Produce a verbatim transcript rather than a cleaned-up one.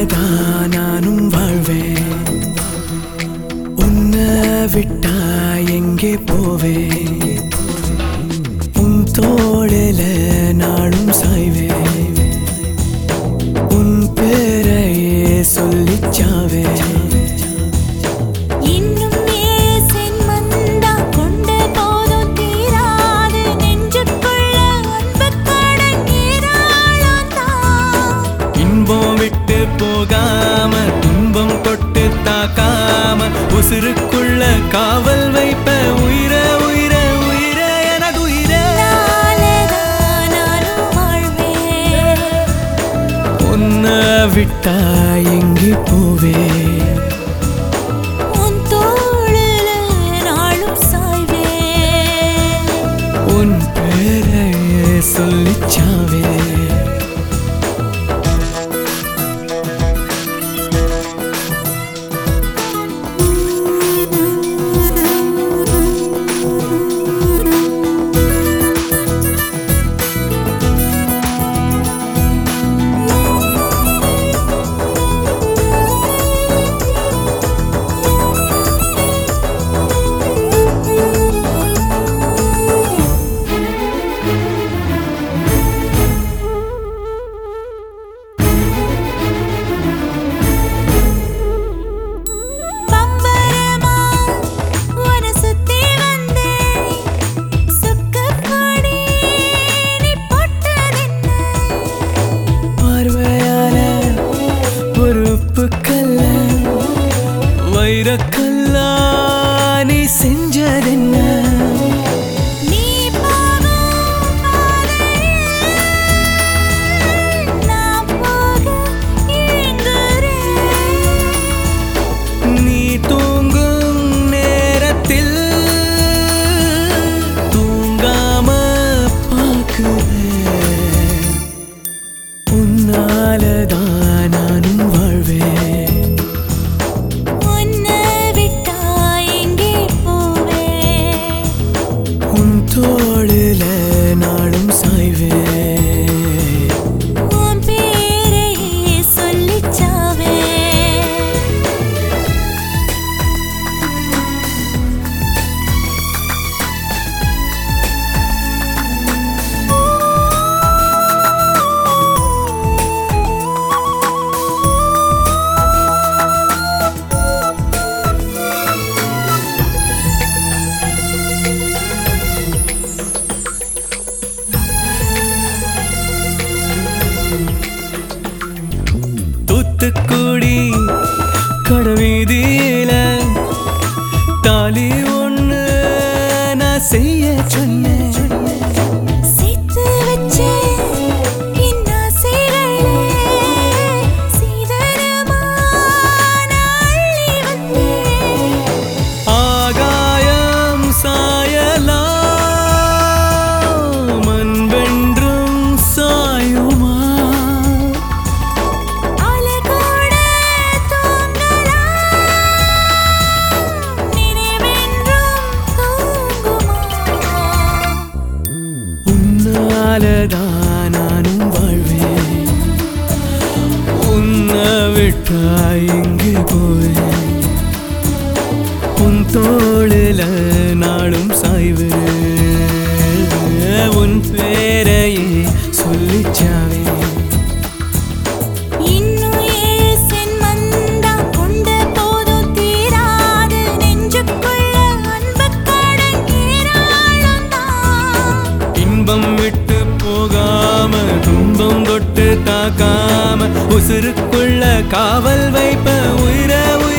உன்னாலதான் நானும் வாழ்வேன். உன்னை விட்டா எங்கே போவேன்? உன் தோளில நாளும் சாய்வேன். உன் பேரையே சொல்லிச்சாவே. போகாம துன்பம் தொட்டு தாக்காம உசுருக்குள்ள காவல் வைப்ப உயிர உயிர உயிர எனது உயிர. உன்னை விட்டா எங்கே போவே? உன் தோளில நாளும் சாய்வே. உன் பேரையே சொல்லிச்சாவே. வைரக்கல்லா நீ செஞ்சதென்ன? நீ போகும் பாதையில் நான் போக ஏங்குறேன். நீ தூங்கும் நேரத்தில் தூங்காம பார்க்கிறேன். உன்னாலதான் நானும் வாழ்வேன். தோளில நாளும் சாய்வே. உன் பேரையே சொல்லிச்சாவே. தூத்துக்குடி கடவீதியில தாலி ஒண்ணு நான் செய்ய சொன்னேன். சேர்த்து வச்சே என் ஆசைகளே சீதனமா நான் அள்ளி வந்தேன். ஆகாயம் சாயலாம் மண்வென்றும் சாயுமா? உன்னாலதான் நானும் வாழ்வேன். உன்னை விட்டா எங்கே போவேன்? உன் தோளில நாளும் சாய்வேன். உன் பேரையே சொல்லிச்சாவே. இன்பம் விட்டு போகாம துன்பம் தொட்டு தாக்காம உசுருக்குள்ள காவல் வைப்ப உயிர உயிர